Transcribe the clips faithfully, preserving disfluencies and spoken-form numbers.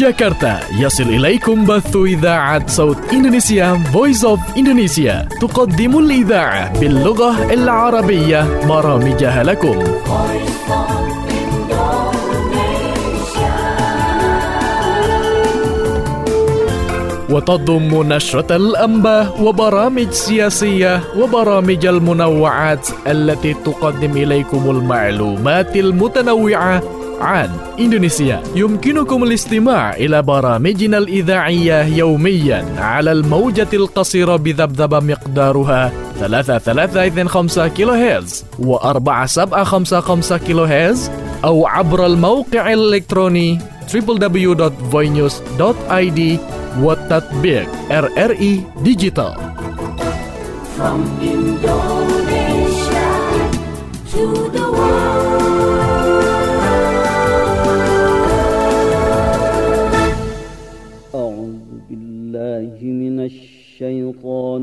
جاكرتا يصل إليكم بث إذاعة صوت إندونيسيا Voice of Indonesia تقدم الإذاعة باللغة العربية برامجها لكم. وتضم نشرة الأنباء وبرامج سياسية وبرامج المنوعات التي تقدم إليكم المعلومات المتنوعة عن إندونيسيا. يمكنكم الاستماع إلى برامجنا الإذاعية يوميا على الموجة القصيرة بذبذبة مقدارها ثلاثة ثلاثة اثنين خمسة كيلو هرتز وأربعة سبعة خمسة خمسة كيلو هرتز أو عبر الموقع الإلكتروني دبليو دبليو دبليو دوت voinews دوت آي دي والتطبيق إر إر إي Digital. From Indonesia to the world. أعوذ بالله من الشيطان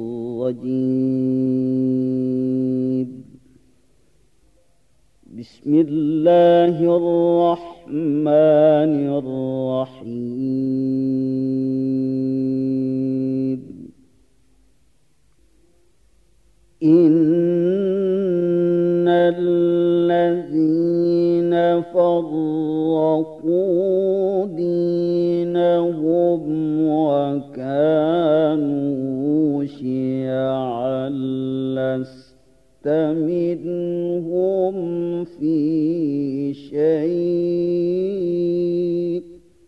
الرجيم. بسم الله الرحمن الرحيم. إن الذين فرقوا دينهم وكانوا شيعا لست منهم في شيء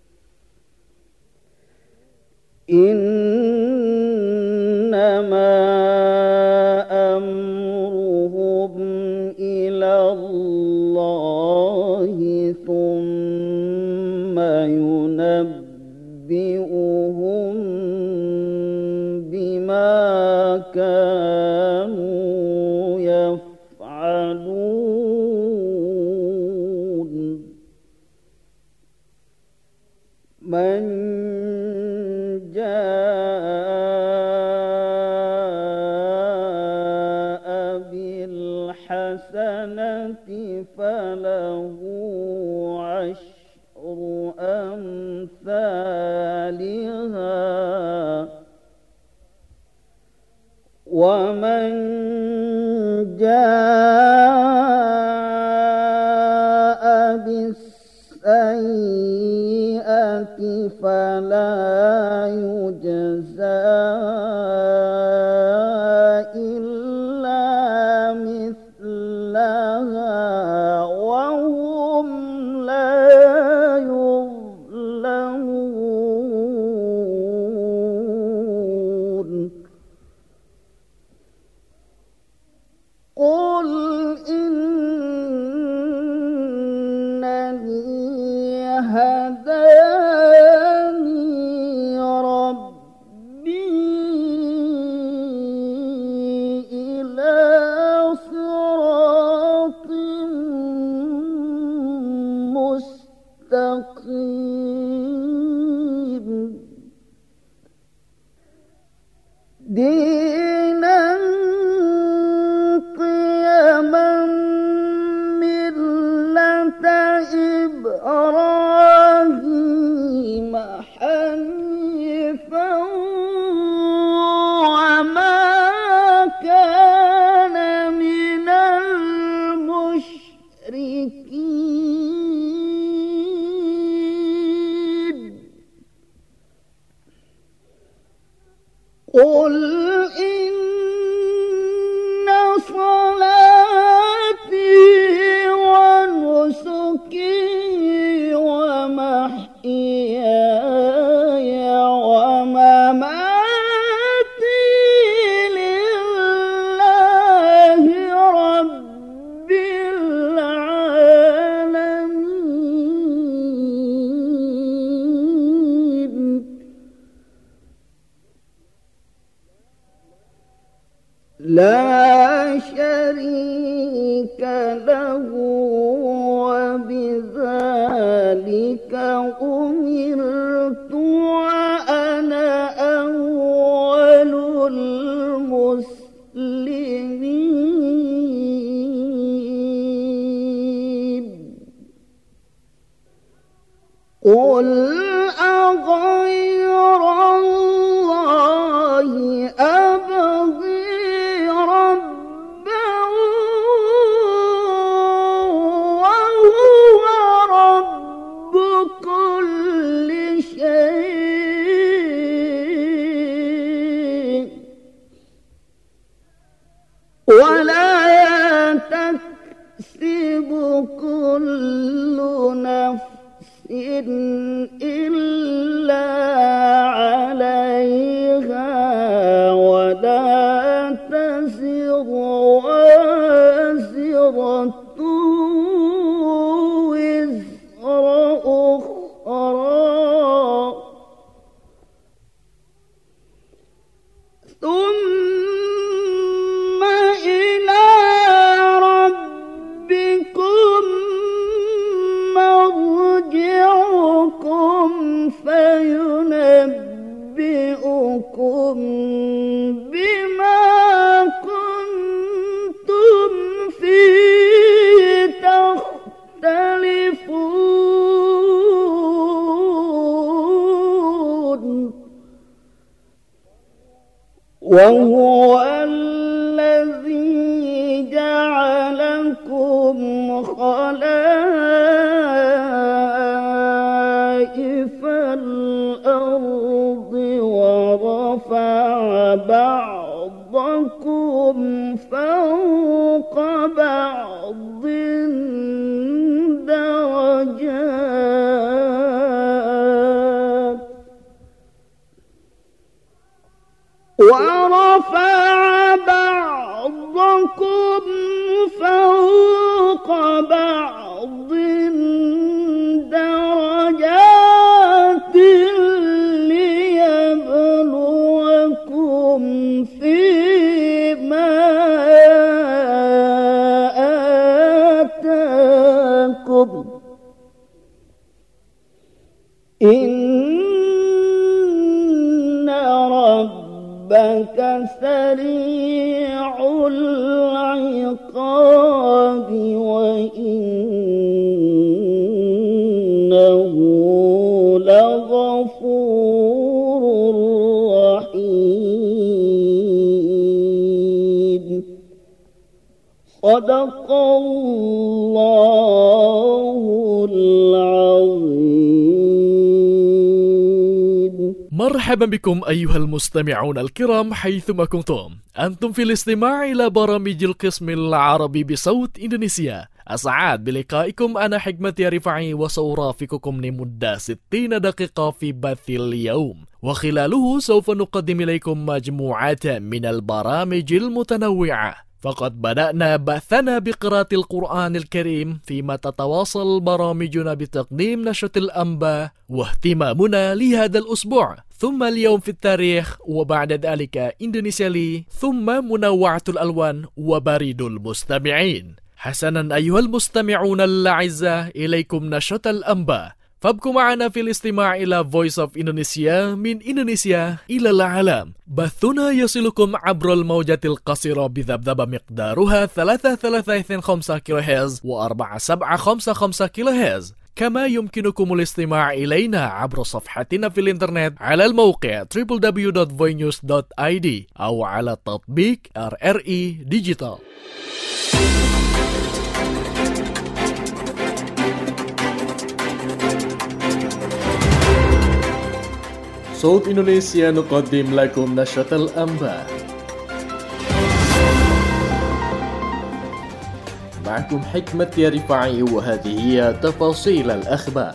إنما أمرهم إلى الله ثم ينبئهم بما كانوا يفعلون. من جاء بالحسنة فله عشر أمثالها ومن جاء بالسيئة فلا يجزى إلا مثلها وهم لا يظلمون. قل إنني هداني ربي إلى صراط مستقيم دينا قيما ملة إبراهيم حنيفا وما كان من المشركين. قل إن صلاتي ونسكي ومحياي ومماتي لله رب العالمين. لا شريك له وبذلك أمرت وأنا أول المسلمين. قل إلا عليها ولا تزر وازرة وزر أخرى ثم إلى ربكم مرجعكم فينبئكم بما كنتم فيه تختلفون وهو الذي جعلكم خلائف الأرض ورفع بعضكم فوق بعض درجات ورفع بعضكم فوق بعض درجات ليبلوكم فيما آتاكم إن ربك سريع العقاب وإنه لغفور رحيم صدق الله العظيم. مرحبا بكم أيها المستمعون الكرام حيثما كنتم. أنتم في الاستماع إلى برامج القسم العربي بصوت إندونيسيا. أسعد بلقائكم أنا حكمة رفاعي وسأرافقكم لمدة ستين دقيقة في بث اليوم، وخلاله سوف نقدم إليكم مجموعة من البرامج المتنوعة. فقد بدأنا بثنا بقراءة القرآن الكريم، فيما تتواصل برامجنا بتقديم نشرة الأنباء واهتمامنا لهذا الأسبوع، ثم اليوم في التاريخ، وبعد ذلك إندونيسيا لي، ثم منوعة الألوان وبريد المستمعين. حسنا أيها المستمعون الأعزاء، إليكم نشرة الأنباء، فابقوا معنا في الاستماع إلى Voice of Indonesia من إندونيسيا إلى العالم. بثنا يصلكم عبر الموجات القصيرة بذبذبة مقدارها ثلاثة ثلاثة اثنين خمسة كيلو هرتز وأربعة سبعة خمسة خمسة كيلو هرتز. كما يمكنكم الاستماع إلينا عبر صفحتنا في الإنترنت على الموقع دبليو دبليو دبليو دوت voinews دوت آي دي أو على تطبيق آر آر إي Digital. صوت إندونيسيا نقدم لكم نشرة الأنباء. معكم حكمة رفاعي، وهذه هي تفاصيل الأخبار.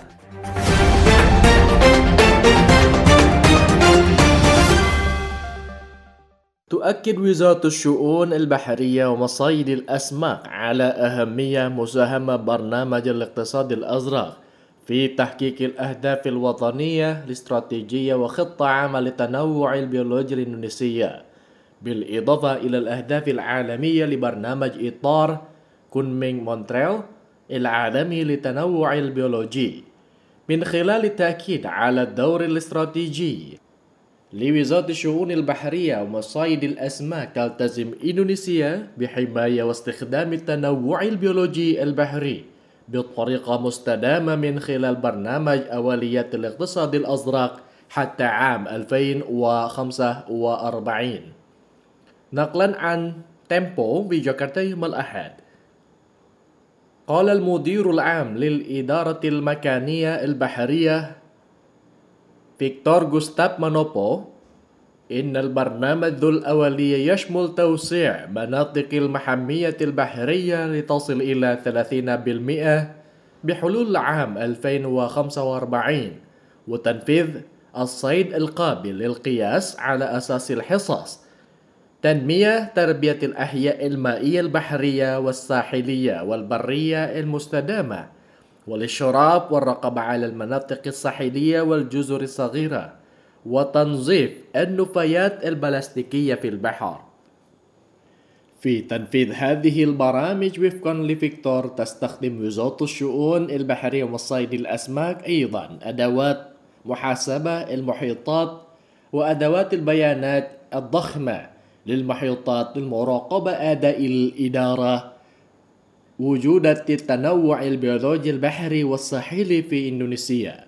تؤكد وزارة الشؤون البحرية ومصايد الأسماك على أهمية مساهمة برنامج الاقتصاد الأزرق في تحقيق الأهداف الوطنية الاستراتيجية وخطة عامة للتنوع البيولوجي الإندونيسية، بالإضافة إلى الأهداف العالمية لبرنامج إطار كونمينغ مونتريال العالمي للتنوع البيولوجي، من خلال التأكيد على الدور الاستراتيجي لوزارة الشؤون البحرية ومصايد الأسماك. تلتزم إندونيسيا بحماية واستخدام التنوع البيولوجي البحري بطريقة مستدامة من خلال برنامج أولويات الاقتصاد الأزرق حتى عام ألفين وخمسة وأربعين. نقلا عن تيمبو في جاكرتا يوم الأحد، قال المدير العام للإدارة المكانية البحرية فيكتور غوستاف مانوبو إن البرنامج ذو الأولية يشمل توسيع مناطق المحمية البحرية لتصل إلى ثلاثين بالمئة بحلول عام ألفين وخمسة وأربعين، وتنفيذ الصيد القابل للقياس على أساس الحصص، تنمية تربية الأحياء المائية البحرية والساحلية والبرية المستدامة، والإشراف والرقابة على المناطق الساحلية والجزر الصغيرة، وتنظيف النفايات البلاستيكية في البحر. في تنفيذ هذه البرامج وفقا لفيكتور، تستخدم وزارة الشؤون البحرية وصيد الأسماك أيضا أدوات محاسبة المحيطات وأدوات البيانات الضخمة للمحيطات لمراقبة أداء الإدارة وجود التنوع البيولوجي البحري والساحلي في إندونيسيا.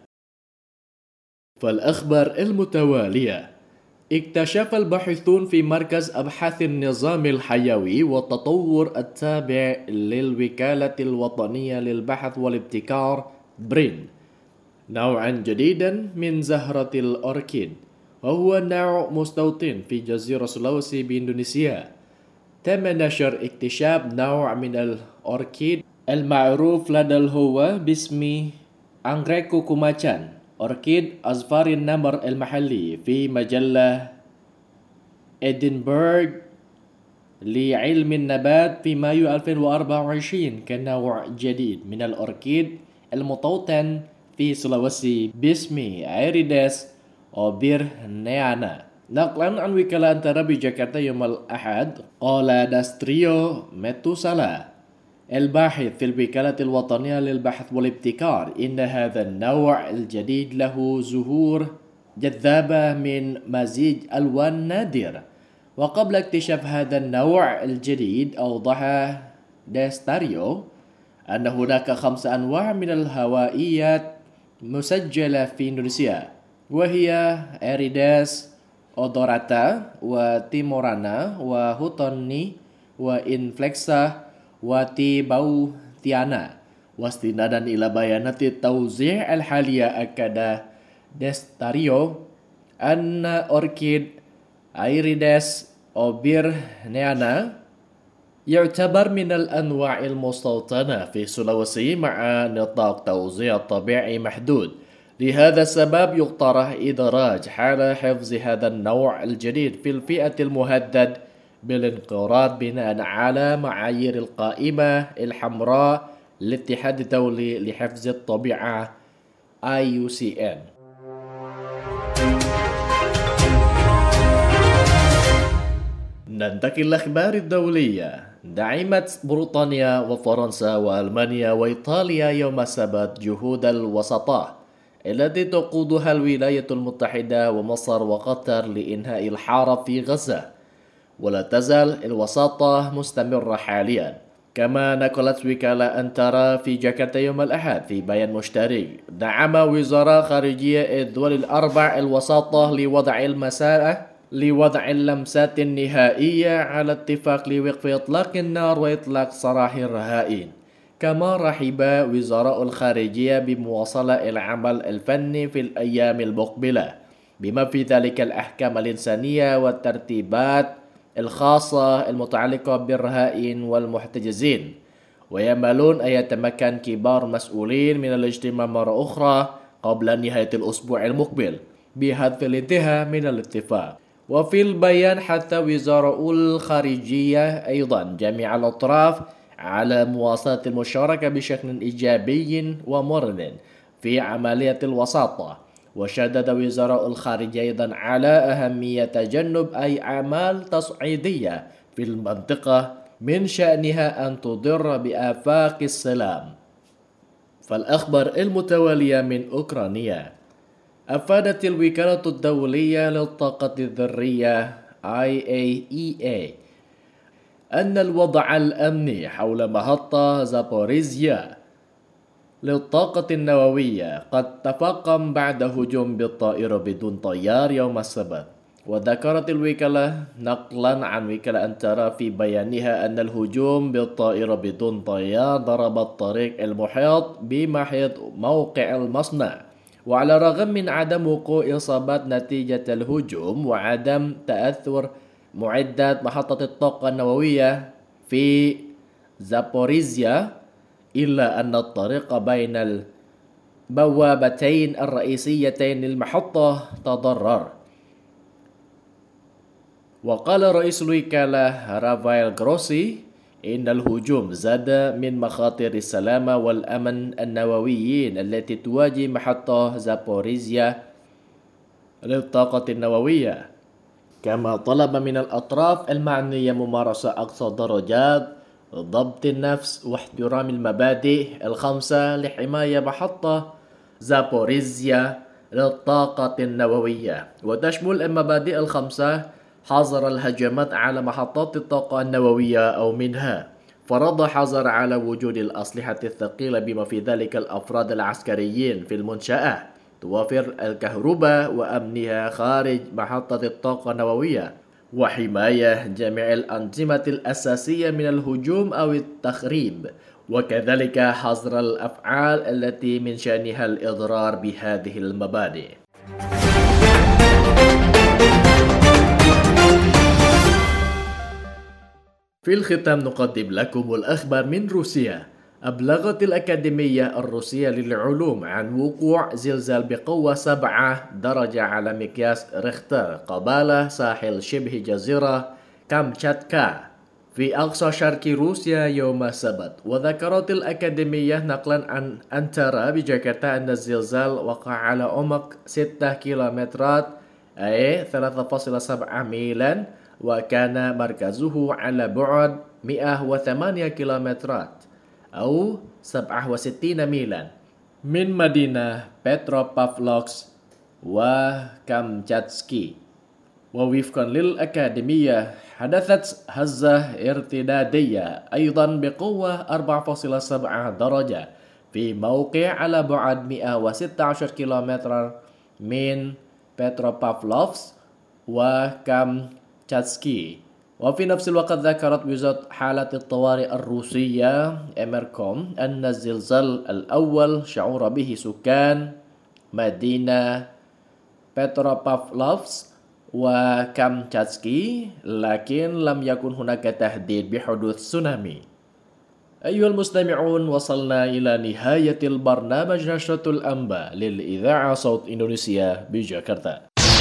فالأخبار المتوالية: اكتشف الباحثون في مركز أبحاث النظام الحيوي والتطور التابع للوكالة الوطنية للبحث والابتكار برين نوعا جديدا من زهرة الأوركيد، وهو نوع مستوطن في جزيرة سولويسي بإندونيسيا. تم نشر اكتشاف نوع من الأوركيد المعروف لدى الهواة باسم أنغريك كوكوماچان، أوركيد أصفار النمر المحلي، في مجلة إدنبرغ لعلم النبات في مايو ألفين وأربعة وعشرين كنوع جديد من الأوركيد المتوطن في سولويسي باسم أيريدس أوبيرنيانا. نقلا عن وكالة أنترا بجاكرتا يوم الأحد، قال داستريو ميتوسالا الباحث في الوكالة الوطنية للبحث والابتكار إن هذا النوع الجديد له زهور جذابة من مزيج ألوان نادر. وقبل اكتشاف هذا النوع الجديد، أوضح داستريو أن هناك خمس أنواع من الهوائيات مسجلة في إندونيسيا، وهي أريداس أودوراتا وتيمورانا وهوتوني وإنفلكسا وتيباوتيانا. واستنادا إلى بيانات التوزيع الحالية، أكد داستريو أن أوركيد أيريدس أوبيرنيانا يعتبر من الأنواع المستوطنة في سولويسي مع نطاق توزيع طبيعي محدود. لهذا السبب يقترح إدراج حالة حفظ هذا النوع الجديد في الفئة المهدد بالانقراض بناء على معايير القائمة الحمراء للاتحاد الدولي لحفظ الطبيعة آي يو سي إن. ننتقل للأخبار الدولية. دعمت بريطانيا وفرنسا وألمانيا وإيطاليا يوم السبت جهود الوساطة التي تقودها الولايات المتحدة ومصر وقطر لإنهاء الحرب في غزة، ولا تزال الوساطة مستمرة حاليا. كما نقلت وكالة أنترا في جاكرتا يوم الأحد في بيان مشترك، دعم وزراء خارجية الدول الأربع الوساطة لوضع المسألة لوضع اللمسات النهائية على اتفاق لوقف إطلاق النار وإطلاق سراح الرهائن. كما رحب وزراء الخارجية بمواصلة العمل الفني في الأيام المقبلة، بما في ذلك الأحكام الإنسانية والترتيبات الخاصة المتعلقة بالرهائن والمحتجزين. ويأملون أن يتمكن كبار المسؤولين من الاجتماع مرة أخرى قبل نهاية الأسبوع المقبل بهدف الانتهاء من الاتفاق. وفي البيان حث وزراء الخارجية أيضا جميع الأطراف على مواصلة المشاركة بشكل إيجابي ومرن في عملية الوساطة. وشدد وزراء الخارجية أيضا على أهمية تجنب أي أعمال تصعيدية في المنطقة من شأنها أن تضر بآفاق السلام. فالأخبار المتوالية من أوكرانيا: أفادت الوكالة الدولية للطاقة الذرية آي إيه إي إيه أن الوضع الأمني حول محطة زابوريزيا للطاقة النووية قد تفاقم بعد هجوم بالطائرة بدون طيار يوم السبت. وذكرت الوكالة نقلا عن وكالة أنترا في بيانها أن الهجوم بالطائرة بدون طيار ضرب الطريق المحيط بمحيط موقع المصنع. وعلى الرغم من عدم وقوع إصابات نتيجة الهجوم وعدم تأثر معدات محطة الطاقة النووية في زابوريزيا، إلا أن الطريق بين البوابتين الرئيسيتين للمحطة تضرر. وقال رئيس الوكالة رافائيل غروسي إن الهجوم زاد من مخاطر السلامة والأمن النوويين التي تواجه محطة زابوريزيا للطاقة النووية، كما طلب من الأطراف المعنية ممارسة أقصى درجات ضبط النفس واحترام المبادئ الخمسة لحماية محطة زابوريزيا للطاقة النووية، وتشمل المبادئ الخمسة حظر الهجمات على محطات الطاقة النووية أو منها، فرض حظر على وجود الأسلحة الثقيلة بما في ذلك الأفراد العسكريين في المنشأة، توفر الكهرباء وأمنها خارج محطة الطاقة النووية، وحماية جميع الأنظمة الأساسية من الهجوم أو التخريب، وكذلك حظر الأفعال التي من شأنها الإضرار بهذه المبادئ. في الختام نقدم لكم الأخبار من روسيا. أبلغت الأكاديمية الروسية للعلوم عن وقوع زلزال بقوة سبعة درجة على مقياس ريختر قبالة ساحل شبه جزيرة كامتشاتكا في أقصى شرق روسيا يوم السبت. وذكرت الأكاديمية نقلا عن أنتارا بجاكرتا أن الزلزال وقع على عمق ستة كيلومترات أي ثلاثة فاصلة سبعة ميلا، وكان مركزه على بعد مئة وثمانية كيلومترات أو سبعة وستين ميلا من مدينة بيتروبافلوفسك وكامتشاتسكي. ووفقا للأكاديمية حدثت هزة ارتدادية أيضا بقوة أربعة فاصلة سبعة درجة في موقع على بعد مئة وستة عشر كيلومتر من بيتروبافلوفسك وكامتشاتسكي. وفي نفس الوقت ذكرت وزارة حالة الطوارئ الروسية إميركوم أن الزلزال الأول شعر به سكان مدينة بيتروبافلوفسك وكامتشاتسكي، لكن لم يكن هناك تهديد بحدوث تسونامي. أيها المستمعون، وصلنا إلى نهاية البرنامج نشرة الأنباء للإذاعة صوت إندونيسيا بجاكرتا.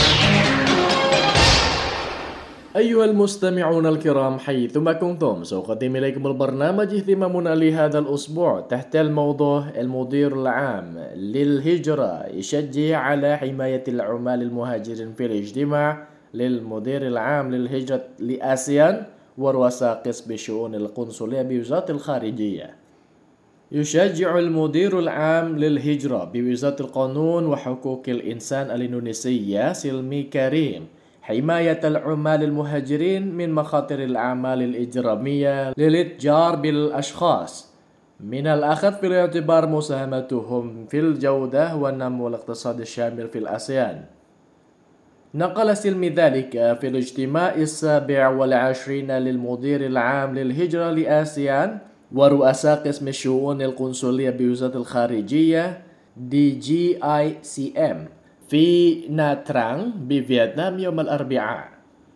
أيها المستمعون الكرام حيثما كنتم، سأقدم إليكم البرنامج اهتمامنا لهذا الأسبوع تحت الموضوع المدير العام للهجرة يشجع على حماية العمال المهاجرين في الاجتماع للمدير العام للهجرة لآسيان ورؤساء قسم الشؤون القنصلية بوزارة الخارجية. يشجع المدير العام للهجرة بوزارة القانون وحقوق الإنسان الإندونيسية سلمي كريم حماية العمال المهاجرين من مخاطر الأعمال الإجرامية للإتجار بالأشخاص، من الأخذ في الاعتبار مساهمتهم في الجودة والنمو الاقتصادي الشامل في الآسيان. نقل سلمي ذلك في الاجتماع السابع والعشرين للمدير العام للهجرة لآسيان ورؤساء قسم الشؤون القنصلية بوزارة الخارجية دي جي آي سي إم في ناترانغ بفيتنام يوم الأربعاء.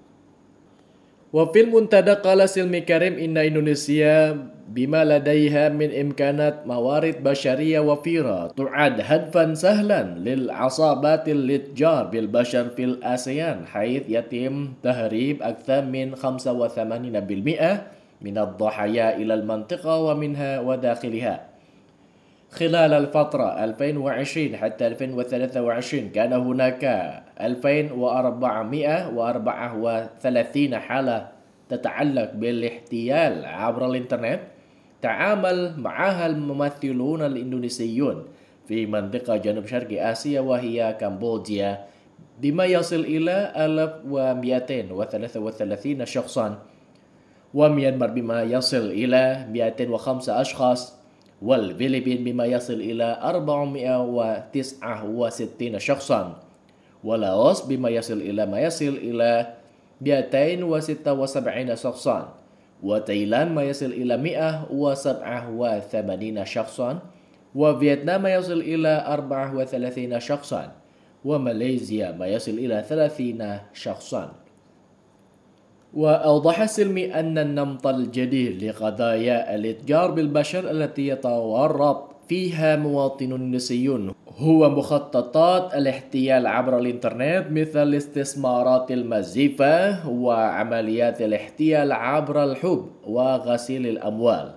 وفي المنتدى قال سلمي كريم إن إندونيسيا بما لديها من إمكانات موارد بشرية وفيرة تعد هدفا سهلا للعصابات الاتجار بالبشر في الآسيان، حيث يتم تهريب أكثر من خمسة وثمانين بالمئة من الضحايا إلى المنطقة ومنها وداخلها. خلال الفترة ألفين وعشرين حتى ألفين وثلاثة وعشرين كان هناك ألفين وأربعمئة وأربعة وثلاثين حالة تتعلق بالاحتيال عبر الإنترنت تعامل معها الممثلون الإندونيسيون في منطقة جنوب شرق آسيا وهي كمبوديا بما يصل إلى ألف ومئتين وثلاثة وثلاثين شخصا، وميانمار بما يصل إلى مئتين وخمسة أشخاص، والفلبين بما يصل إلى أربعمئة وتسعة وستين شخصا، ولاوس بما يصل إلى ما يصل إلى مئتين وستة وسبعين شخصا، وتايلاند ما يصل إلى مئة وسبعة وثمانين شخصا، وفيتنام ما يصل إلى أربعة وثلاثين شخصا، وماليزيا ما يصل إلى ثلاثين شخصا. وأوضح السلمي أن النمط الجديد لقضايا الإتجار بالبشر التي يتورط فيها مواطنون اندونيسيون هو مخططات الاحتيال عبر الإنترنت مثل الاستثمارات المزيفة وعمليات الاحتيال عبر الحب وغسيل الأموال.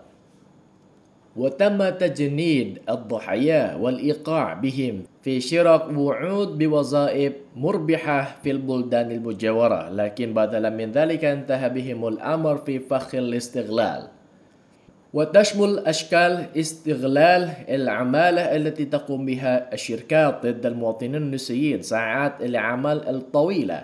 وتم تجنيد الضحايا والإيقاع بهم في شراء وعود بوظائف مربحة في البلدان المجاورة، لكن بدلا من ذلك انتهى بهم الأمر في فخ الاستغلال. وتشمل أشكال استغلال العمالة التي تقوم بها الشركات ضد المواطنين الاندونيسيين، ساعات العمل الطويلة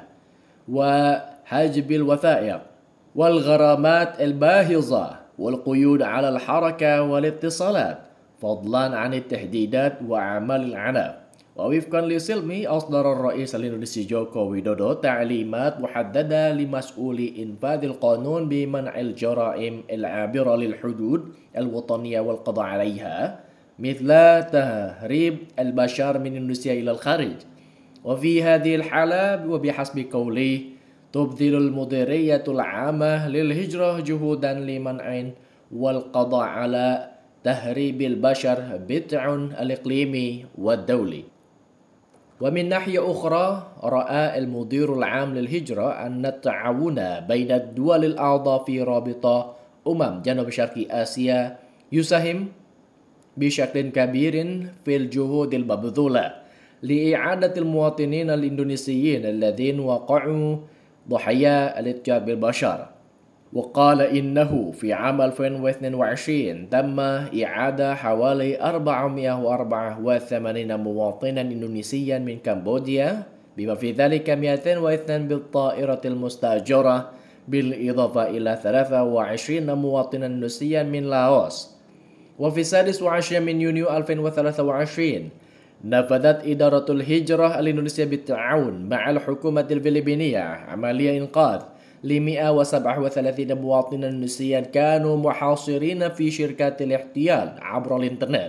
وحجب الوثائق والغرامات الباهظة والقيود على الحركة والاتصالات، فضلا عن التهديدات وأعمال العنف. ووفقا لسلمي أصدر الرئيس الإندونيسي جوكو ويدودو تعليمات محددة لمسؤولي إنفاذ القانون بمنع الجرائم العابرة للحدود الوطنية والقضاء عليها، مثل تهريب البشر من إندونيسيا إلى الخارج. وفي هذه الحالة وبحسب قوله تبذل المديرية العامة للهجرة جهودا لمنع والقضاء على تهريب البشر بالتع الإقليمي والدولي. ومن ناحية أخرى رأى المدير العام للهجرة أن التعاون بين الدول الأعضاء في رابطة أمم جنوب شرق آسيا يساهم بشكل كبير في الجهود المبذولة لإعادة المواطنين الإندونيسيين الذين وقعوا ضحايا الاتجار بالبشر. وقال إنه في عام ألفين واثنين وعشرين تم إعادة حوالي أربعمائة وأربعة وثمانين مواطنا إندونيسيا من كمبوديا، بما في ذلك مئتين واثنين بالطائرة المستأجرة، بالإضافة إلى ثلاثة وعشرين مواطنا إندونيسيا من لاوس. وفي السادس والعشرين من يونيو ألفين وثلاثة وعشرين نفذت إدارة الهجرة الإندونيسية بالتعاون مع الحكومة الفلبينية عملية إنقاذ ل مئة وسبعة وثلاثين مواطنا إندونيسيا كانوا محاصرين في شركات الاحتيال عبر الإنترنت.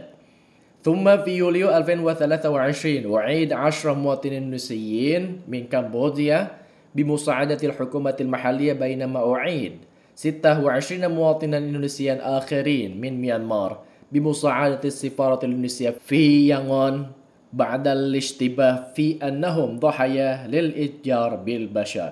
ثم في يوليو ألفين وثلاثة وعشرين أعيد عشرة مواطنين إندونيسيين من كمبوديا بمساعدة الحكومة المحلية، بينما أعيد ستة وعشرين مواطنا إندونيسيا آخرين من ميانمار بمساعدة السفارة الإندونيسية في يانغون بعد الاشتباه في أنهم ضحايا للإتجار بالبشر.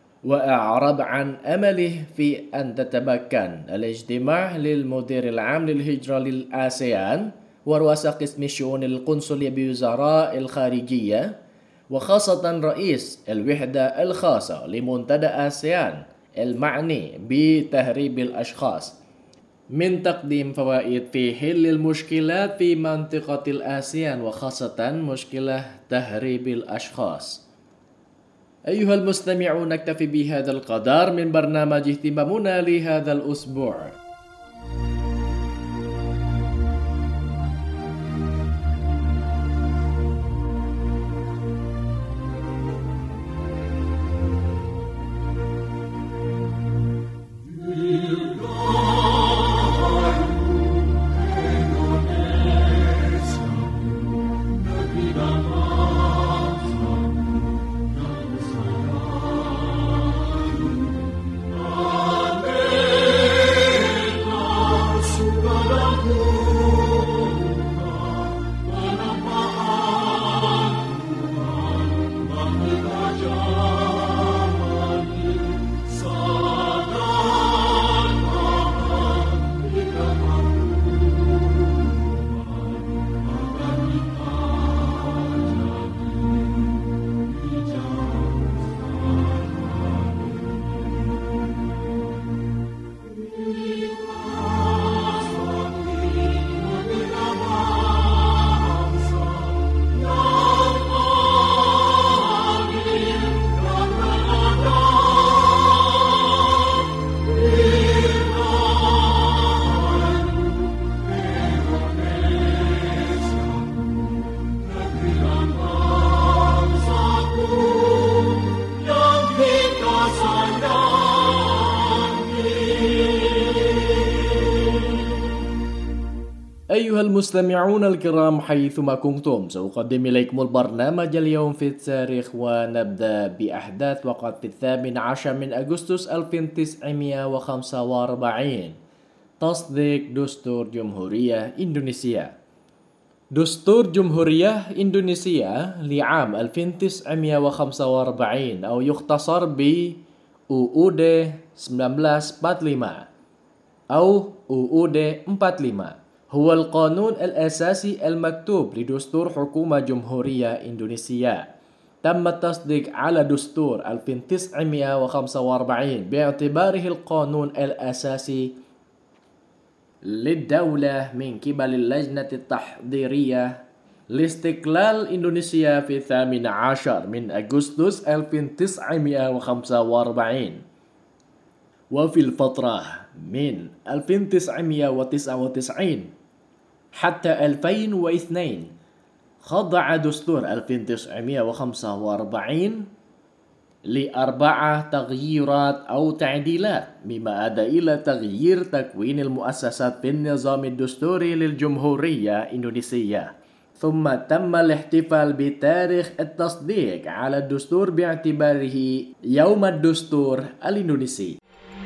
وأعرب عن أمله في أن تتمكن الاجتماع للمدير العام للهجرة للآسيان ورؤساء قسم الشؤون القنصلية بوزراء الخارجية، وخاصة رئيس الوحدة الخاصة لمنتدى آسيان المعني بتهريب الأشخاص، من تقديم فوائد في حل المشكلات في منطقة الآسيان وخاصة مشكلة تهريب الأشخاص. أيها المستمعون، نكتفي بهذا القدر من برنامج اهتمامنا لهذا الأسبوع. أيها المستمعون الكرام حيثما كنتم، سأقدم إليكم البرنامج اليوم في التاريخ، ونبدأ بأحداث وقعت في الثامن عشر من أغسطس ألف وتسعمائة وخمسة وأربعين. تصديق دستور جمهورية إندونيسيا. دستور جمهورية إندونيسيا لعام ألف وتسعمائة وخمسة وأربعين أو يختصر ب U U D seribu sembilan ratus empat puluh lima أو U U D empat puluh lima هو القانون الأساسي المكتوب لدستور حكومة جمهورية إندونيسيا. تم التصديق على دستور ألف وتسعمائة وخمسة وأربعين باعتباره القانون الأساسي للدولة من قبل اللجنة التحضيرية لاستقلال إندونيسيا في الثامن عشر من أغسطس ألف وتسعمائة وخمسة وأربعين. وفي الفترة من ألف وتسعمائة وتسعة وتسعين حتى ألفين واثنين خضع دستور ألف وتسعمائة وخمسة وأربعين لأربعة تغييرات أو تعديلات، مما أدى إلى تغيير تكوين المؤسسات في النظام الدستوري للجمهورية إندونيسيا. ثم تم الاحتفال بتاريخ التصديق على الدستور باعتباره يوم الدستور الإندونيسي.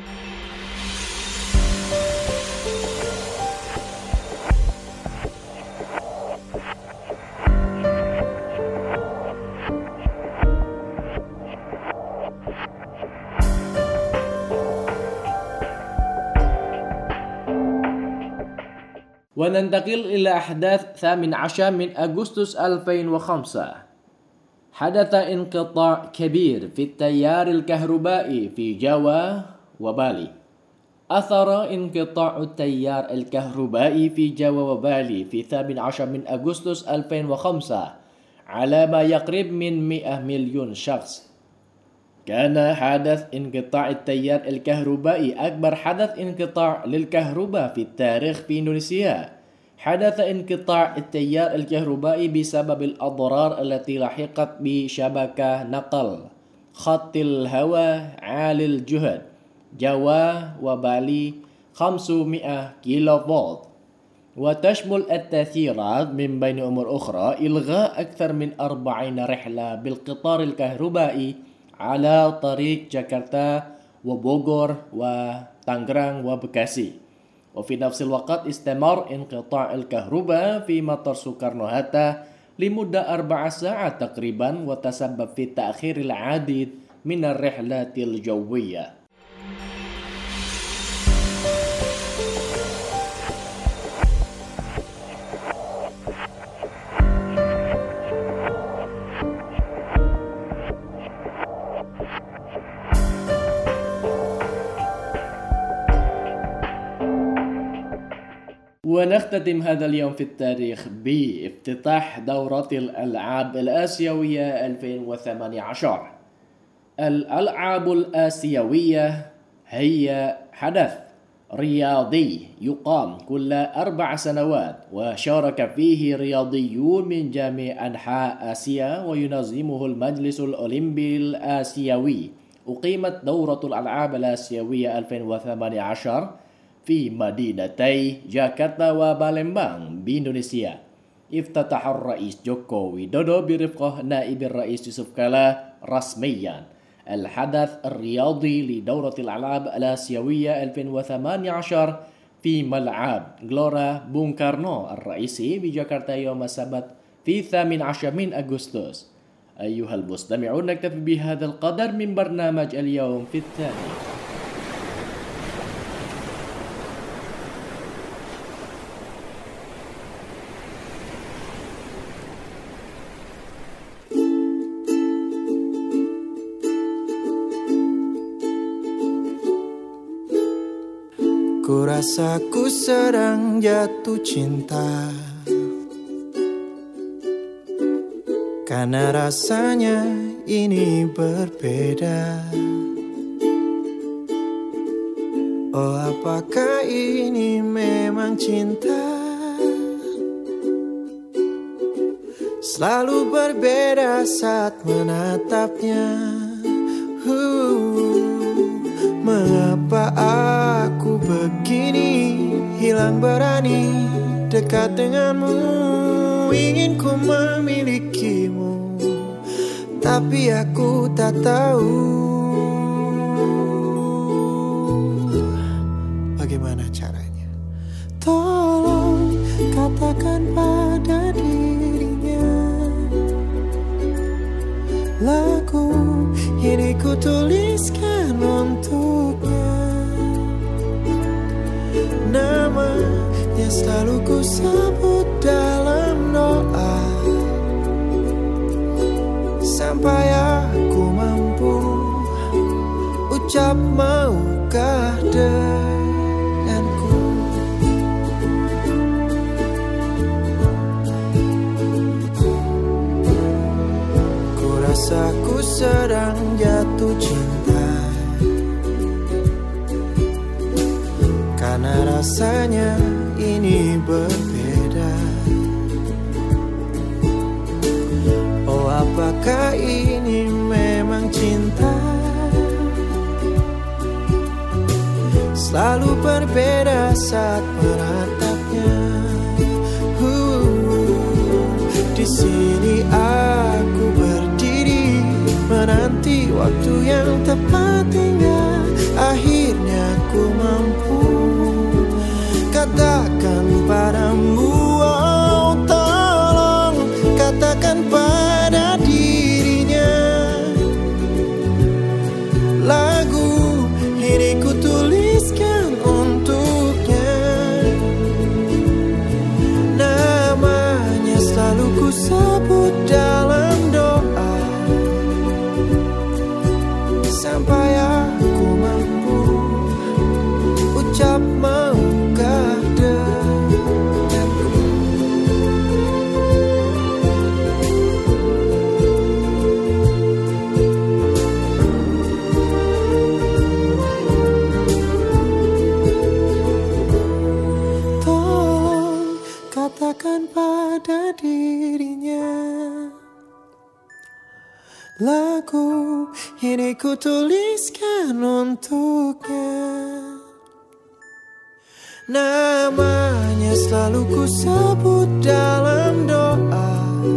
وننتقل إلى أحداث ثامن عشر من أغسطس ألفين وخمسة. حدث انقطاع كبير في التيار الكهربائي في جاوا وبالي. أثر انقطاع التيار الكهربائي في جاوا وبالي في الثامن عشر من أغسطس ألفين وخمسة على ما يقرب من مئة مليون شخص. كان حدث انقطاع التيار الكهربائي أكبر حدث انقطاع للكهرباء في التاريخ في إندونيسيا. حدث انقطاع التيار الكهربائي بسبب الأضرار التي لحقت بشبكة نقل خط الهواء عالي الجهد جاوا وبالي خمسمائة كيلو فولت، وتشمل التأثيرات من بين أمور أخرى إلغاء أكثر من أربعين رحلة بالقطار الكهربائي على طريق جاكرتا وبوغور وتانغرang وبكاسي. وفي نفس الوقت استمر انقطاع الكهرباء في مطار سوكارنو هاتا لمدة أربع ساعات تقريبا، وتسبب في تأخير العديد من الرحلات الجوية. ونختتم هذا اليوم في التاريخ بافتتاح دورة الألعاب الآسيوية ألفين وثمانية عشر. الألعاب الآسيوية هي حدث رياضي يقام كل أربع سنوات، وشارك فيه رياضيون من جميع أنحاء آسيا، وينظمه المجلس الأولمبي الآسيوي. أقيمت دورة الألعاب الآسيوية ألفين وثمانية عشر في مدينتي جاكرتا وبالembang بإندونيسيا. افتتح الرئيس جوكو ويدودو برفقة نائب الرئيس يوسف كالا رسميا الحدث الرياضي لدورة الألعاب الآسيوية ألفين وثمانية عشر في ملعب جلورا بونغ كارنو الرئيسي بجاكرتا يوم السبت في الثامن عشر من أغسطس. أيها المستمعون، نكتفي بهذا القدر من برنامج اليوم في التاريخ. Ku rasa ku sedang jatuh cinta, karena rasanya ini berbeda. Oh, apakah ini memang cinta? Selalu berbeda saat menatapnya. uh, Mengapa aku begini, hilang berani dekat denganmu, ingin ku memilikimu, tapi aku tak tahu bagaimana caranya. Tolong katakan pada dirinya, lagu ini ku tuliskan untuknya. Namanya selalu ku sebut dalam doa, sampai aku mampu ucap maukah denganku. Ku rasa ku sedang jatuh cinta, karena rasanya ini berbeda. Oh, apakah ini memang cinta? Selalu berbeda saat menatapnya. Uh, di sini aku berdiri menanti waktu yang tepat hingga akhirnya ku mampu katakan padamu. Oh, tolong katakan pada dirinya, lagu ini ku tuliskan untuknya. Namanya selalu ku sebut dalam doa, sampai aku mampu ucap maukah denganku. Tolong katakan pada dirinya, lagu ini ku tuliskan untuknya. Namanya selalu ku sebut dalam doa,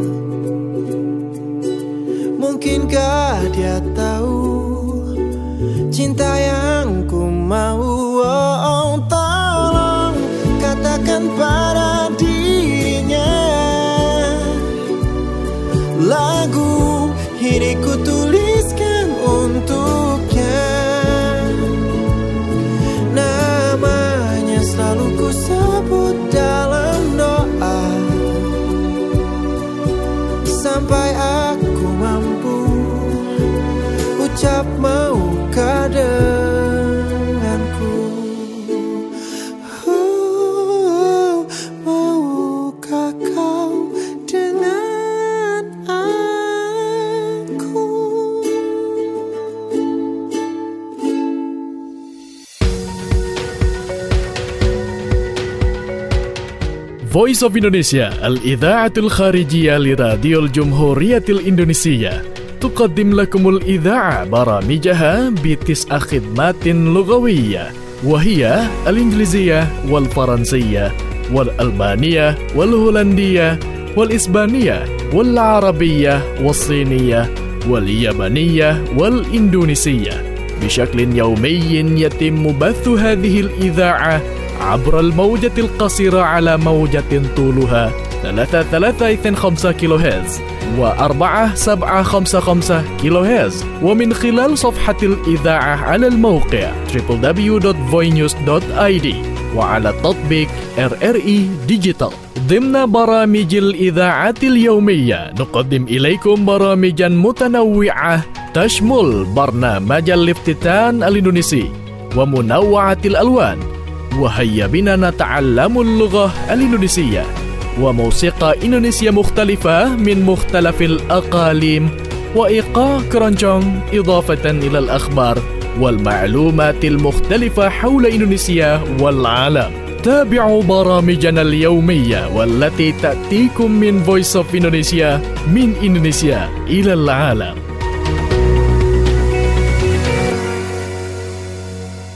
mungkinkah dia tahu cinta yang ku mau? Oh, oh, tolong katakan pada dirinya, lagu ini ku tuliskan untuknya. Namanya selalu ku sebut dalam doa, sampai aku mampu ucap maukah denganku. Oh, maukah kau dengan aku? Voice of Indonesia, al-idha'atul kharijiyah li radio al-Jumhuriyatil Indonesia, tuqaddim lakumul idha'a baramijaha bitis'a khidmatin lughawiyah, wahiyya al-Ingliziyah wal-Faransiyah wal-Albaniyah wal-Holandiyah wal-Isbaniyah wal-Arabiyah wal-Siniyah wal-Yabaniyah wal-Indonesiyah bishaklin yawmiyyin yatimmu bathu hadhihi al-idha'a عبر الموجة القصيرة على موجة طولها ثلاثة ثلاثة اثنين خمسة كيلو هرتز وأربعة سبعة خمسة خمسة كيلو هرتز، ومن خلال صفحة الإذاعة على الموقع دبليو دبليو دبليو دوت فوي نيوز دوت آي دي وعلى تطبيق آر آر إي ديجيتال. ضمن برامج الإذاعة اليومية نقدم إليكم برامجا متنوعة تشمل برنامج الافتتان الإندونيسي ومنوعة الألوان، وهيا بنا نتعلم اللغة الإندونيسية وموسيقى إندونيسية مختلفة من مختلف الأقاليم وإيقاع كرانشونغ، إضافة إلى الأخبار والمعلومات المختلفة حول إندونيسيا والعالم. تابعوا برامجنا اليومية والتي تأتيكم من Voice of Indonesia من إندونيسيا إلى العالم.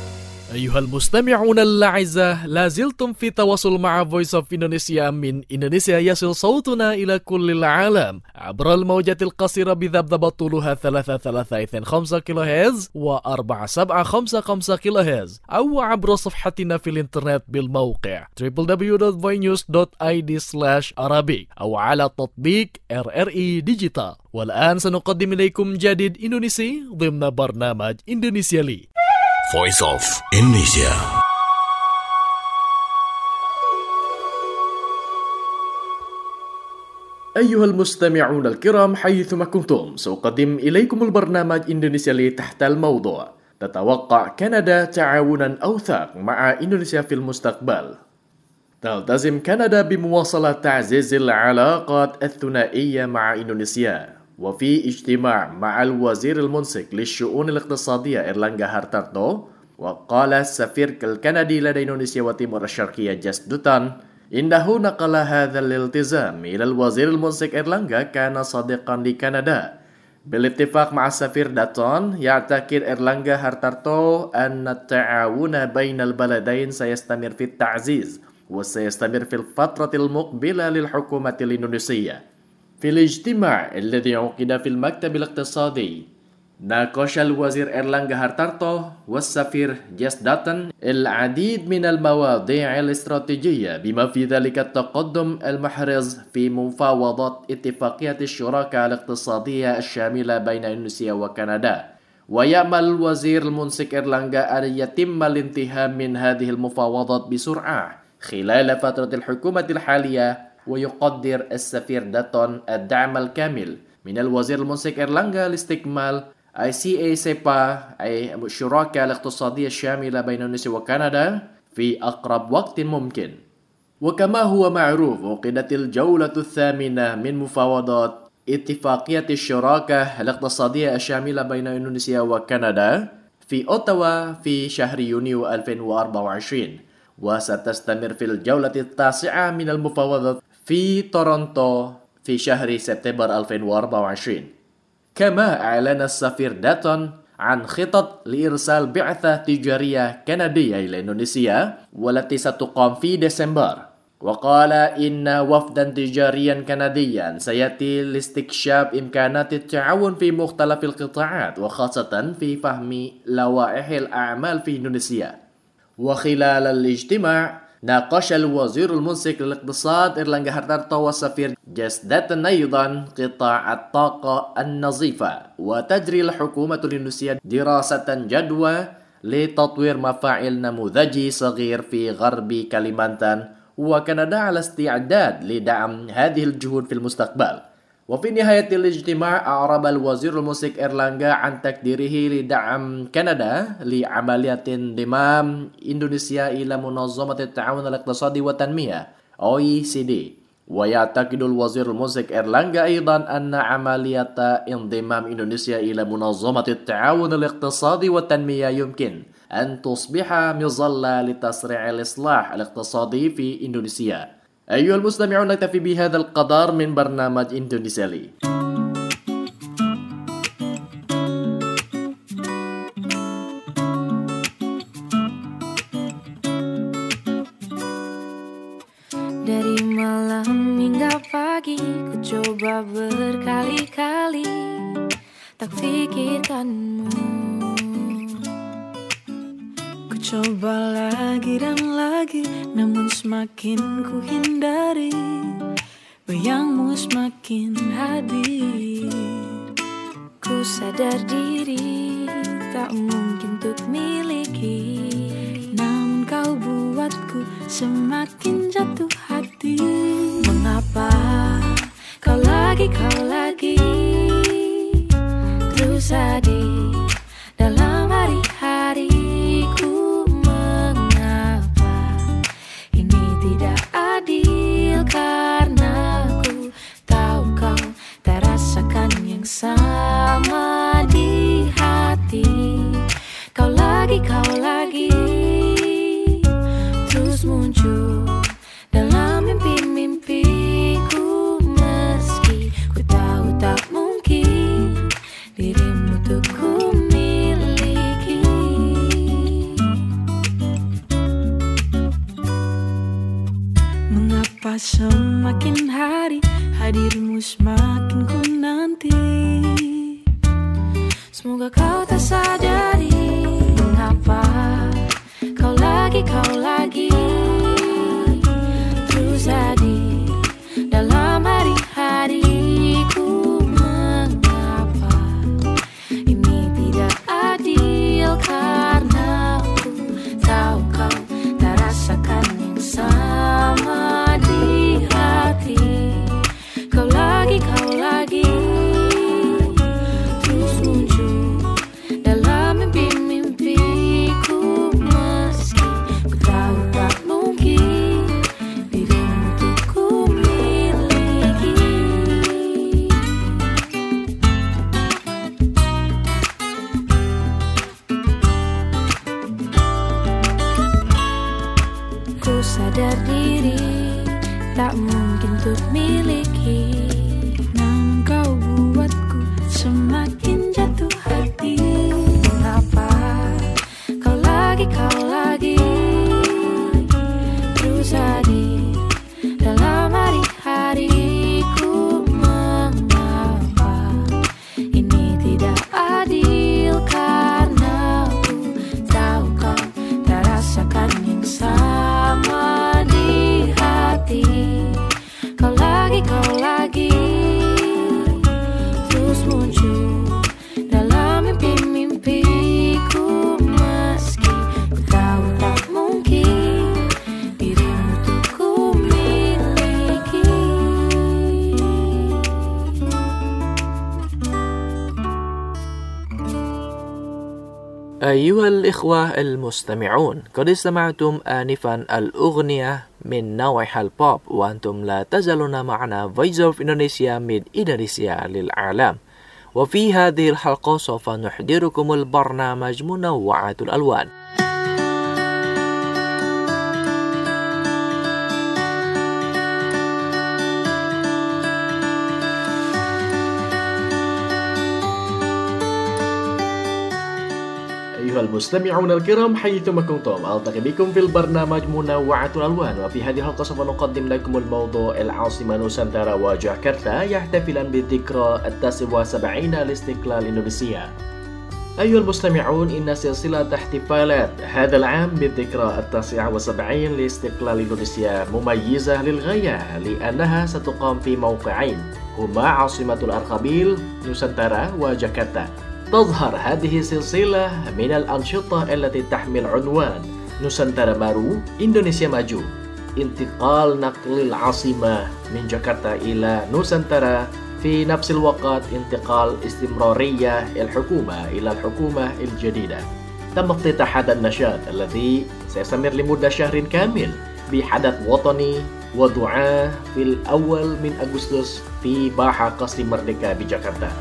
أيها المستمعون الأعزاء، لازلتم في تواصل مع Voice of Indonesia. من إندونيسيا يصل صوتنا إلى كل العالم عبر الموجات القصيرة بذبذبة طولها ثلاثة ثلاثة اثنين خمسة كيلو هرتز وأربعة سبعة خمسة خمسة كيلو هرتز، أو عبر صفحتنا في الإنترنت بالموقع دبليو دبليو دبليو دوت فوي نيوز دوت آي دي سلاش عربي أو على تطبيق آر آر إي ديجيتال. والآن سنقدم إليكم جديد إندونيسي ضمن برنامج إندونيسيا لي. Voice of Indonesia. أيها المستمعون الكرام حيثما كنتم، سأقدم إليكم البرنامج إندونيسيا لي تحت الموضوع: تتوقع كندا تعاونا أوثق مع إندونيسيا في المستقبل. تلتزم كندا بمواصلة تعزيز العلاقات الثنائية مع إندونيسيا. وفي اجتماع مع الوزير المنسق للشؤون الاقتصادية إيرلانغا هارتارتو، وقال السفير الكندي لدى إندونيسيا وتيمور الشرقية جاس دوتان إنه نقل هذا الالتزام إلى الوزير المنسق إيرلانغا كان صديقا لكندا. بالاتفاق مع السفير داتون، يعتقد إيرلانغا هارتارتو أن التعاون بين البلدين سيستمر في التعزيز وسيستمر في الفترة المقبلة للحكومة الإندونيسية. في الاجتماع الذي عقد في المكتب الاقتصادي، ناقش الوزير إيرلانغا هارتارتو والسفير جاس داتون العديد من المواضيع الاستراتيجية، بما في ذلك التقدم المحرز في مفاوضات اتفاقية الشراكة الاقتصادية الشاملة بين إندونيسيا وكندا. ويأمل الوزير المنسق إيرلانغا أن يتم الانتهاء من هذه المفاوضات بسرعة خلال فترة الحكومة الحالية. ويقدر السفير داتون الدعم الكامل من الوزير المنسق إيرلانغا لاستكمال آي سي إيه سيبا أي الشراكة الاقتصادية الشاملة بين إندونيسيا وكندا في أقرب وقت ممكن. وكما هو معروف، عقدت الجولة الثامنة من مفاوضات اتفاقية الشراكة الاقتصادية الشاملة بين إندونيسيا وكندا في أوتاوا في شهر يونيو ألفين وأربعة وعشرين، وستستمر في الجولة التاسعة من المفاوضات في تورونتو في شهر سبتمبر ألفين وأربعة وعشرين. كما أعلن السفير داتون عن خطط لإرسال بعثة تجارية كندية إلى إندونيسيا والتي ستقام في ديسمبر. وقال إن وفدا تجاريا كنديا سيأتي لاستكشاف إمكانات التعاون في مختلف القطاعات، وخاصة في فهم لوائح الأعمال في إندونيسيا. وخلال الاجتماع، ناقش الوزير المنسق للاقتصاد إيرلانغا هارتارتو والسفير جاس داتون أيضا قطاع الطاقة النظيفة. وتجري الحكومة الإندونيسية دراسة جدوى لتطوير مفاعل نموذجي صغير في غرب كاليمانتان، وكندا على استعداد لدعم هذه الجهود في المستقبل. وفي نهاية الاجتماع، أعرب الوزير المنسق إيرلانغا عن تقديره لدعم كندا لعملية انضمام إندونيسيا إلى منظمة التعاون الاقتصادي والتنمية أو إي سي دي. ويعتقد الوزير المنسق إيرلانغا أيضا أن عملية انضمام إندونيسيا إلى منظمة التعاون الاقتصادي والتنمية يمكن أن تصبح مظلة لتسريع الإصلاح الاقتصادي في إندونيسيا. أيها المستمعون، نكتفي بهذا القدر من برنامج إندونيسيا لي. Dari malam hingga pagi, ku coba berkali-kali tak pikirkanmu. Ku coba lagi dan lagi, namun semakin ku hindari, bayangmu semakin hadir. Ku sadar diri tak mungkin untuk miliki, namun kau buatku semakin jatuh hati. Mengapa kau lagi, kau lagi terus hadir dalam hari-hariku? Mengapa ini tidak adil? Karena ku tahu kau tak rasakan yang sama di hati. Kau lagi, kau lagi terus muncul Kenapa semakin hari hadirmu semakin ku nanti. Semoga kau tak sadari mengapa kau lagi, kau lagi terus hadir dalam hari-hariku. Mengapa ini tidak adil, karena aku tahu kau tak rasakan yang sama di hati. Kau lagi, kau lagi terus muncul dalam mimpi-mimpiku, meski ku tahu tak mungkin dirimu untuk ku miliki. Ku sadar diri tak mungkin untuk miliki, namun kau buatku semakin jatuh hati. Mengapa kau lagi, kau lagi terus hadir dalam hari-hariku. Mengapa ini tidak adil, karena aku tahu kau tak rasakan yang sama di hati. Kau lagi, kau lagi terus muncul dalam mimpi-mimpiku, meski ku tahu tak mungkin dirimu untuk ku miliki. أيها الإخوة المستمعون، قد استمعتم آنفا الأغنية من نوعها البوب، وأنتم لا تزالون معنا Voice of Indonesia من إندونيسيا للعالم. وفي هذه الحلقة سوف نحضركم البرنامج منوعات الألوان. أيها المستمعون الكرام حيثما كنتم، ألتقي بكم في البرنامج منوعات الألوان. وفي هذه الحلقة سوف نقدم لكم الموضوع العاصمة نوسانتارا وجاكرتا يحتفلان بالذكرى التاسع والسبعين لاستقلال إندونيسيا. أيها المستمعون، إن سلسلة احتفالات هذا العام بالذكرى التاسع والسبعين لاستقلال إندونيسيا مميزة للغاية، لأنها ستقام في موقعين هما عاصمة الأرخبيل نوسانتارا وجاكرتا. تظهر هذه السلسلة من الأنشطة التي تحمل عنوان نوسانتارا بارو إندونيسيا ماجو، انتقال نقل العاصمة من جاكرتا إلى نوسانتارا، في نفس الوقت انتقال استمرارية الحكومة إلى الحكومة الجديدة. تم افتتاح هذا النشاط الذي سيستمر لمدة شهر كامل بحدث وطني ودعاء في الأول من أغسطس في باحة قصر مردeka بجاكرتا.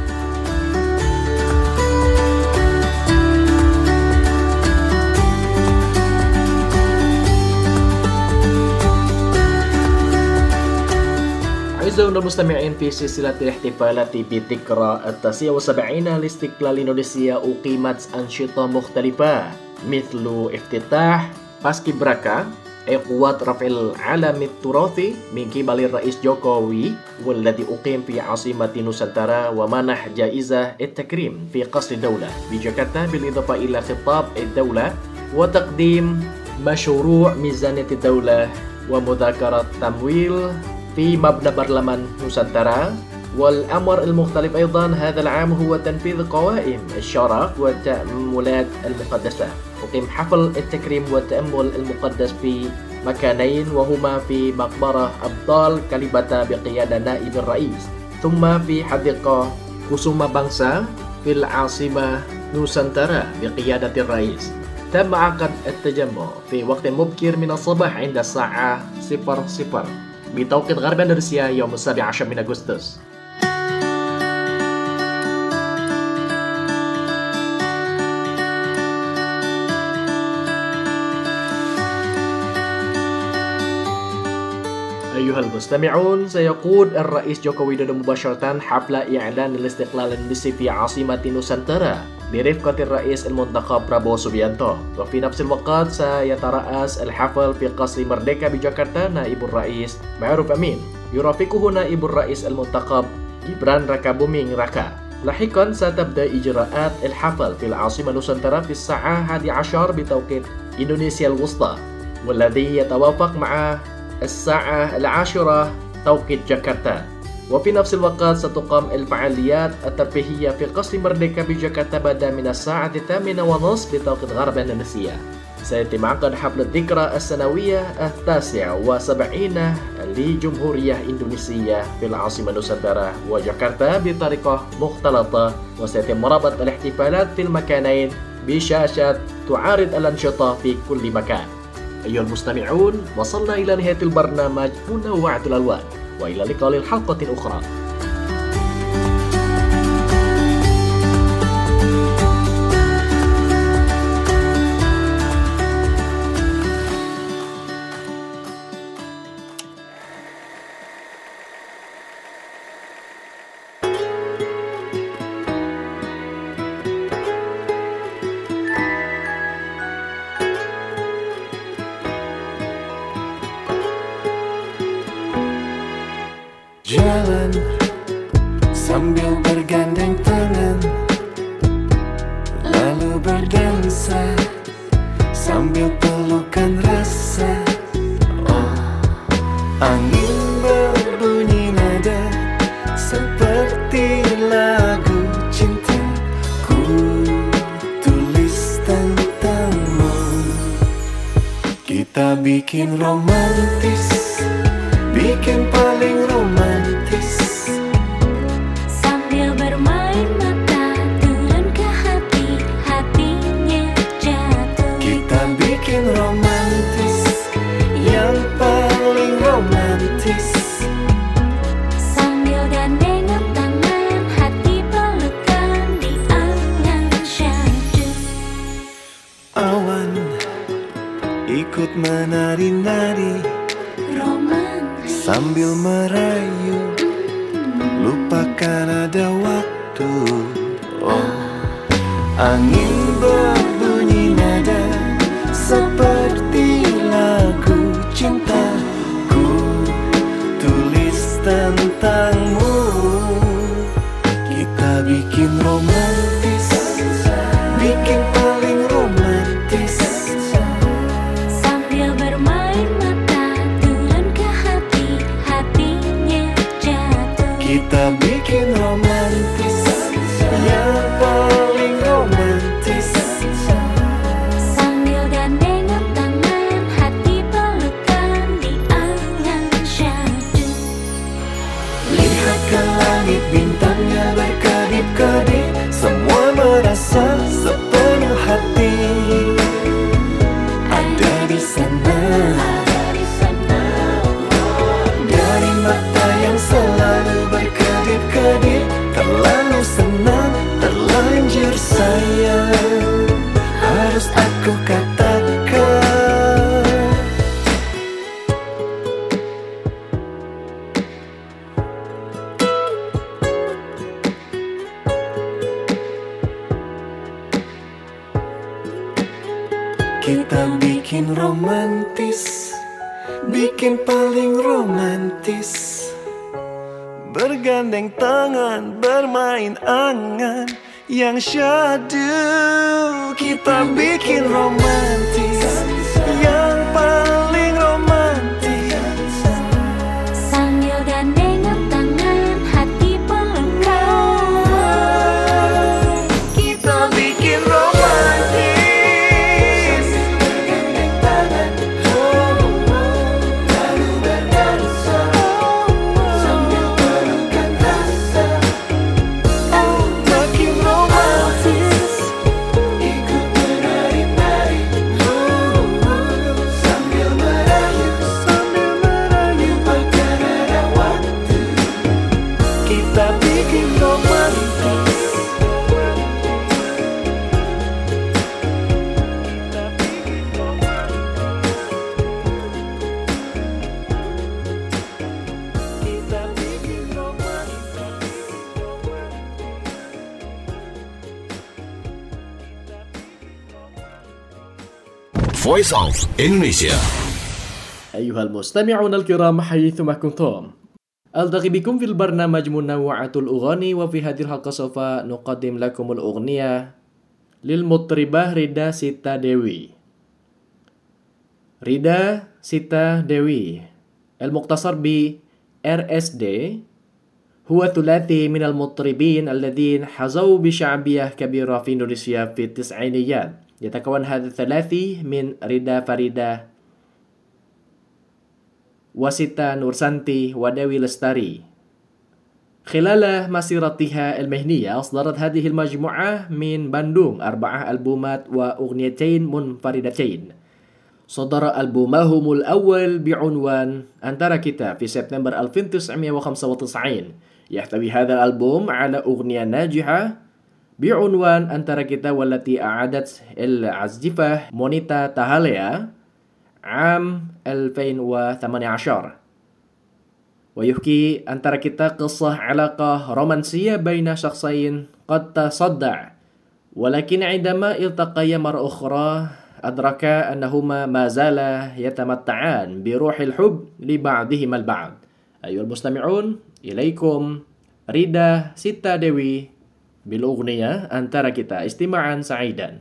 أعزائنا المستمعين، في سلسلة الاحتفالات بالذكرى التاسع والسبعين لاستقلال إندونيسيا أقيمت أنشطة مختلفة مثل افتتاح Paskibraka قوات رفع العلم التراثي من قبل الرئيس جوكووي، والذي أقيم في عاصمة نوسانتارا، ومنح جائزة التكريم في قصر الدولة بجاكرتا، بالإضافة إلى خطاب الدولة وتقديم مشروع ميزانية الدولة ومذاكرة تمويل في مبنى برلمان نوسانتارا. والأمر المختلف أيضا هذا العام هو تنفيذ قوائم الشرف والتأملات المقدسة. أقيم حفل التكريم والتأمل المقدس في مكانين، وهما في مقبرة أبطال كاليباتا بقيادة نائب الرئيس، ثم في حديقة كسوما بانسا في العاصمة نوسانتارا بقيادة الرئيس. تم عقد التجمع في وقت مبكر من الصباح عند الساعة صفر صفر بتوقيت غرب إندونيسيا يوم السابع عشر من أغسطس. أيها المستمعون، سيقود الرئيس جوكو ويدودو مباشرة حفل إعلان الاستقلال الإندونيسي في عاصمة نوسانتارا برفقة الرئيس المنتخب برابو سوبيانتو. وفي نفس الوقت سيترأس الحفل في قصر مردeka بجاكرتا نائب الرئيس معروف أمين، يرافقه نائب الرئيس المنتخب جبران ركابuming Raka. لاحقا ستبدأ إجراءات الحفل في العاصمة نوسانتارا في الساعة الحادية عشر بتوقيت إندونيسيا الوسطى، والذي يتوافق مع الساعة العاشرة توقيت جاكرتا. وفي نفس الوقت ستقام الفعاليات الترفيهية في قصر مردeka بجاكرتا بدءا من الساعة الثامنة ونصف بتوقيت غرب إندونيسيا. سيتم عقد حفل الذكرى السنوية التاسع وسبعين لجمهورية إندونيسيا في العاصمة نوسانتارا وجاكرتا بطريقة مختلطة، وسيتم ربط الاحتفالات في المكانين بشاشات تعارض الأنشطة في كل مكان. أيها المستمعون، وصلنا إلى نهاية البرنامج منوعة الألوان، وإلى اللقاء للحلقة أخرى. Jalan sambil bergandeng tangan, lalu berdansa sambil pelukan rasa. Oh, angin berbunyi nada seperti lagu cinta. Ku tulis tentangmu, kita bikin romantis, bikin paling romantis. Sambil bermain mata turun ke hati, hatinya jatuh. Kita bikin romantis, yang paling romantis. Sambil gandengan tangan, hati pelukan di angan syahdu. Awan ikut menari-nari sambil merayu, lupakan ada waktu. Oh, angin berbunyi nada seperti lagu cinta. Ku tulis tentangmu, kita bikin romantis, bikin paling romantis. Sambil bermain mata turun ke hati, hatinya jatuh. Kita bikin romantis, yang paling romantis. Sambil gandengan tangan, hati pelukan di angan syahdu. Lihat ke langit, bintangnya berkedip-kedip, semua merasa sepenuh hati. Ada di sana, dari mata yang selalu berkedip-kedip, terlalu senang, terlanjur sayang, harus aku katakan. Kita bikin romantis, bikin paling romantis. Bergandeng tangan, bermain angan yang syahdu. Kita bikin romantis, yang paling romantis. Sambil gandengan tangan, hati pelukan. Kita bikin romantis. Makin romantis, Ikut menari-nari, Voice of Indonesia. أيها المستمعون الكرام حيثما كنتم، ألتقي بكم في البرنامج منوعة الأغاني، وفي هذه الحلقة سوف نقدم لكم الأغنية للمطربة ريدا سيتا ديوي. ريدا سيتا ديوي المختصر ب آر إس دي هو ثلاثي من المطربين الذين حظوا بشعبية كبيرة في إندونيسيا في التسعينيات. يتكون هذا الثلاثي من ريدا فريدا وسيتا نورسانتي وديوي لستاري. خلال مسيرتها المهنية أصدرت هذه المجموعة من بندung أربعة ألبومات وأغنيتين منفردتين. صدر ألبومهم الأول بعنوان أنترا كيتا في سبتمبر ألف وتسعمائة وخمسة وتسعين. يحتوي هذا الألبوم على أغنية ناجحة بعنوان أنترا كيتا، والتي أعادت العازفة مونيتا تاهاليا عام ألفين وثمانية عشر. ويحكي أنترا كيتا قصة علاقة رومانسية بين شخصين قد تصدع، ولكن عندما التقيا مرة أخرى أدركا أنهما ما زالا يتمتعان بروح الحب لبعضهما البعض. أيها المستمعون، إليكم ريدا سيتا ديوي بالأغنية أنترا كيتا. استماعا سعيدا.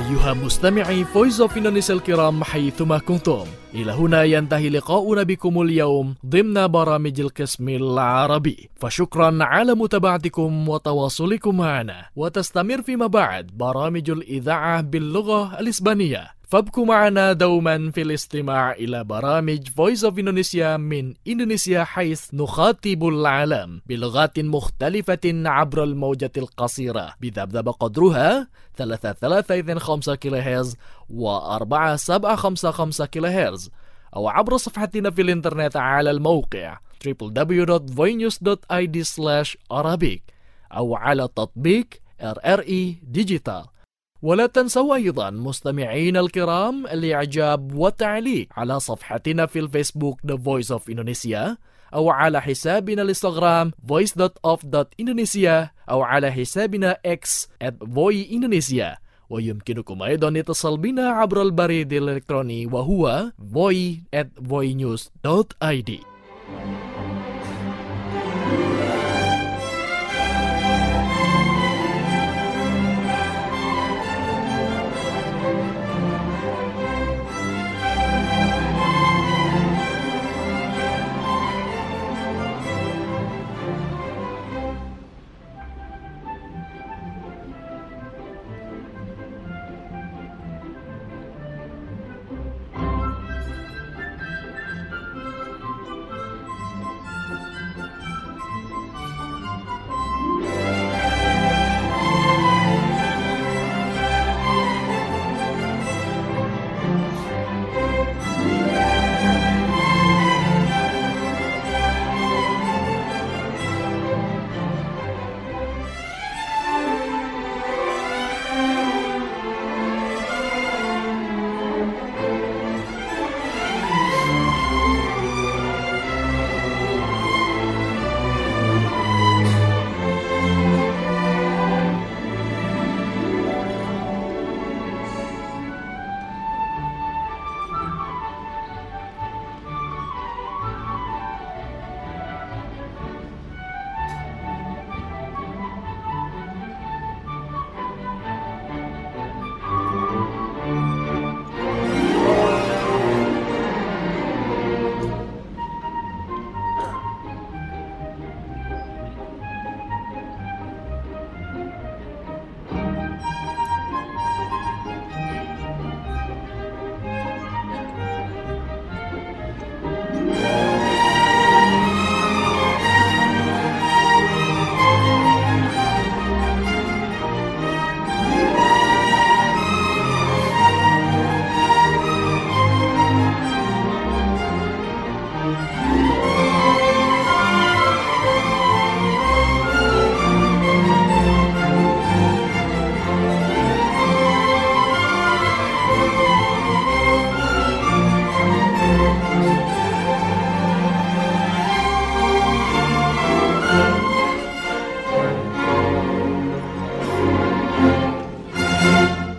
أيها مستمعي فويس أوف إندونيسيا الكرام حيثما كنتم، إلى هنا ينتهي لقاؤنا بكم اليوم ضمن برامج القسم العربي، فشكرا على متابعتكم وتواصلكم معنا، وتستمر فيما بعد برامج الإذاعة باللغة الإسبانية، فابقوا معنا دوما في الاستماع إلى برامج فويس أوف إندونيسيا من إندونيسيا، حيث نخاطب العالم بلغات مختلفة عبر الموجة القصيرة بذبذب قدرها ثلاثة ثلاثة اثنين خمسة كيلو هرتز وأربعة سبعة خمسة خمسة كيلو هرتز، أو عبر صفحتنا في الإنترنت على الموقع دبليو دبليو دبليو دوت فوي نيوز دوت آي دي سلاش أرابيك، أو على تطبيق آر آر إي ديجيتال. ولا تنسوا أيضا مستمعين الكرام الإعجاب والتعليق على صفحتنا في الفيسبوك The Voice of Indonesia، أو على حسابنا الانستغرام voice dot of dot indonesia، أو على حسابنا X at voy indonesia. ويمكنكم أيضا الاتصال بنا عبر البريد الإلكتروني وهو voy at voy news dot I D.